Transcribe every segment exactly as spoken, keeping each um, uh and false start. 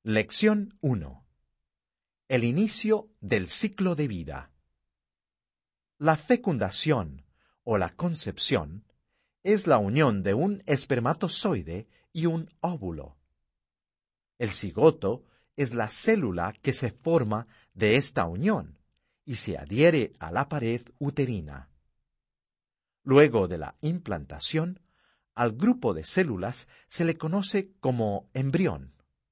Lección uno. El inicio del ciclo de vida. La fecundación o la concepción es la unión de un espermatozoide y un óvulo. El cigoto es la célula que se forma de esta unión y se adhiere a la pared uterina. Luego de la implantación, al grupo de células se le conoce como embrión.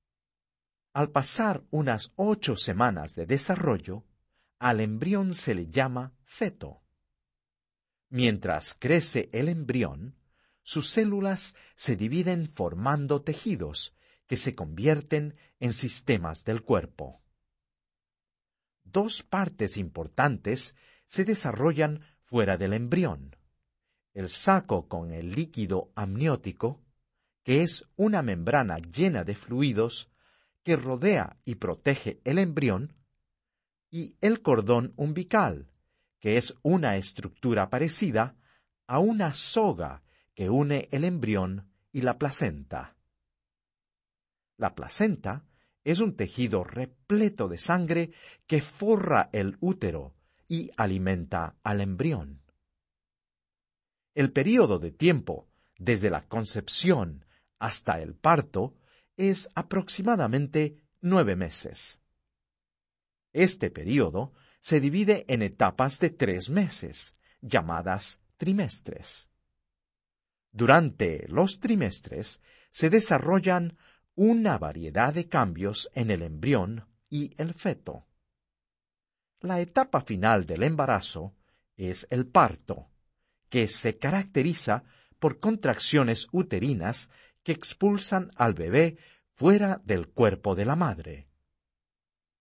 Al pasar unas ocho semanas de desarrollo, al embrión se le llama feto. Mientras crece el embrión, sus células se dividen formando tejidos que se convierten en sistemas del cuerpo. Dos partes importantes se desarrollan fuera del embrión: el saco con el líquido amniótico, que es una membrana llena de fluidos que rodea y protege el embrión, y el cordón umbilical, que es una estructura parecida a una soga que une el embrión y la placenta. La placenta es un tejido repleto de sangre que forra el útero y alimenta al embrión. El período de tiempo desde la concepción hasta el parto es aproximadamente nueve meses. Este período se divide en etapas de tres meses, llamadas trimestres. Durante los trimestres se desarrollan una variedad de cambios en el embrión y el feto. La etapa final del embarazo es el parto, que se caracteriza por contracciones uterinas que expulsan al bebé fuera del cuerpo de la madre.